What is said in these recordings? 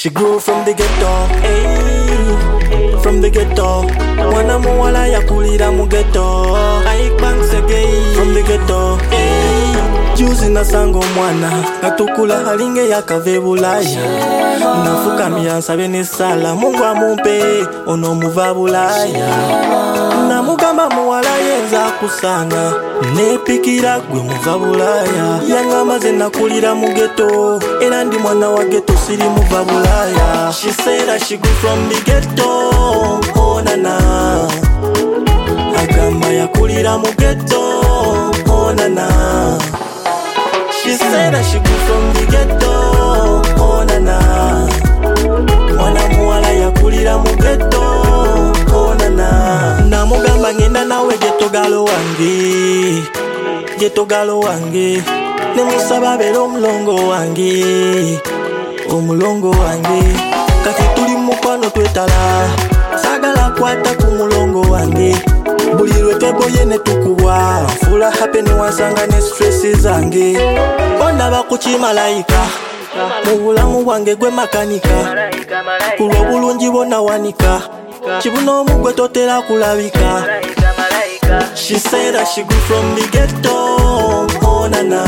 She grew from the ghetto, hey, from the ghetto. Mwana muwala yakulira mu ghetto. Ike Banks again, from the ghetto, hey. Juzi nasango mwana katukula halinge yakave bulaya. Nafukamya nsabe n'essala Mungu amumpe ono muva bulaya. Namugamba muwala yenza kusanga nepikira gwe muva bulaya. Yangamba ze nakulira mu ghetto era ndi mwana wa ghetto siri muva bulaya. She said that she grew from the ghetto, oh nana. Agamba yakulira mu ghetto, oh nana. She said that she grew from the ghetto, oh nana. Mwana muwala yakulira mu ghetto, oh nana. Namugamba ngenda nawe ghetto galo wange, ghetto galo wange. Nemusaba bera omulongo wange, omulongo wange. Kati tuli mukwano twetala, sagala kwata ku mulongo wange. Buli lwe tweboye ne tukubwa, nfula happy ne wansanga ne stresses zange. Ondaba ku kimalayika, mu bulamu bwange gwe makanika. Kulwa bulungi bonna wanika, kibuna omugwe totera kulabika. She said that she grew from the ghetto, oh nana.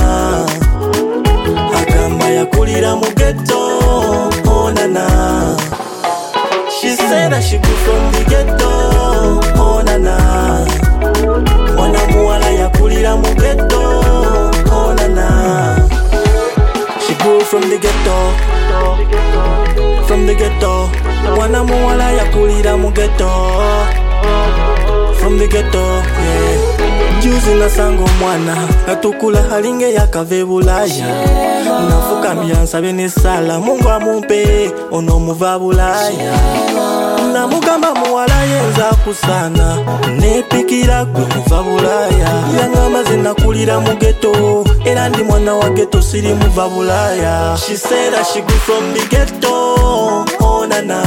Agamba yakulira mu ghetto, oh nana. She said that she grew from the ghetto, oh nana. Mwana muwala yakulira mu ghetto, oh nana. She grew from the ghetto, from the ghetto. Mwana muwala yakulira mu ghetto, from the ghetto, yeah. Juzi nasango mwana katukula halinge yakave bulaya. Nafukamya nsabe n'essala Mungu amumpe ono muva bulaya. Namugamba muwala yenza kusana nepikira gwe muva bulaya. Yangamba ze nakulira mu ghetto era ndi mwana wa ghetto siri muva bulaya. She said that she grew from the ghetto, oh nana.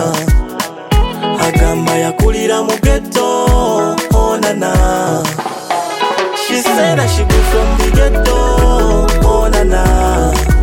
Agamba yakulira mu ghetto, oh nana. She said that she grew from the ghetto, oh nana.